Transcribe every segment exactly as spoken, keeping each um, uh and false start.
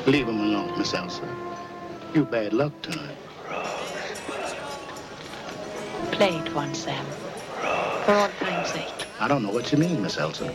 Leave him alone, Miss Elsa. You bad luck tonight. Play it once, Sam. For all time's sake. I don't know what you mean, Miss Elsa.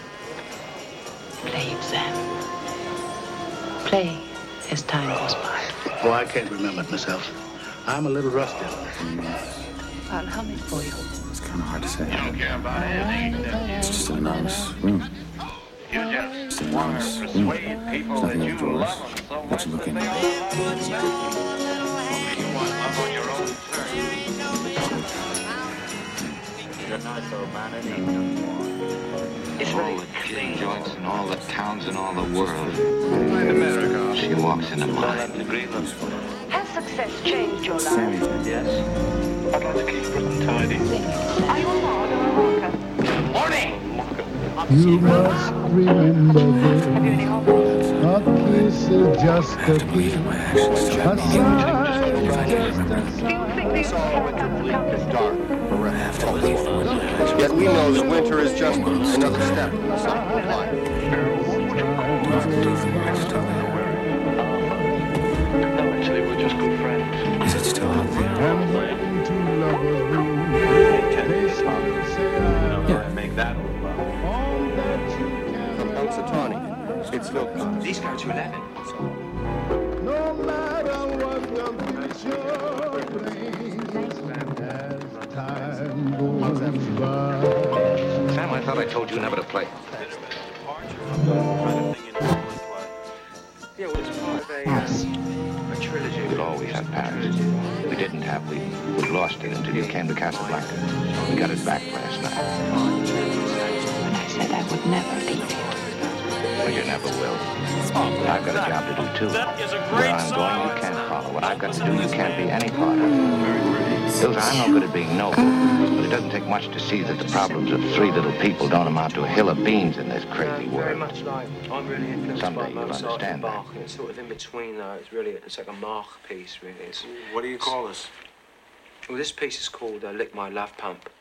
Play it, Sam. Play as time goes by. Oh, I can't remember it, Miss Elsa. I'm a little rusty. I'll hum it for you. It's kind of hard to say. You don't care about anything. It's just an anonymous room. You just It's want anonymous to room. persuade people There's that nothing you outdoors. love them so Let much you look that in. they all love you. You want love on your own terms. He's a nice old man, isn't he? All the gin joints in all the towns in all the world. In America. She walks into mine. Has success changed your life? Sammy, Yes. I'd like to keep Britain tidy. Are you a lord or a rocker? Morning! You must remember this. Have you any hobbies? A kiss is just a kiss. my actions. A sigh is just a Do you think these are dark, bereft, yet we know that winter is just another step in the cycle of life. No, actually, we're just good friends. Is it still out there? And when two lovers meet, they still say I Yeah. Make that all all that you can. From Punxsutawney, it's Wilcox. These go to eleven. No matter what the future brings, as time goes by. Sam, I thought I told you never to play. Yeah, well, it's part of a, uh, a trilogy. We'll always have Paris. We didn't have. We, we lost it until you came to Casablanca. We got it back last night. When I said I would never leave you. Well, you never will. I've got a job to do, too. Where I'm going, you can't follow. What I've got to do, you can't be any part of. Ilsa, I'm no good at being noble, but it doesn't take much to see that the problems of three little people don't amount to a hill of beans in this crazy Very world. much like, I'm really influenced Someday by you'll Mozart and understand Bach, and it's sort of in between though. It's really, it's like a Mach piece, really. It's, What do you call this? well, this piece is called uh, Lick My Love Pump.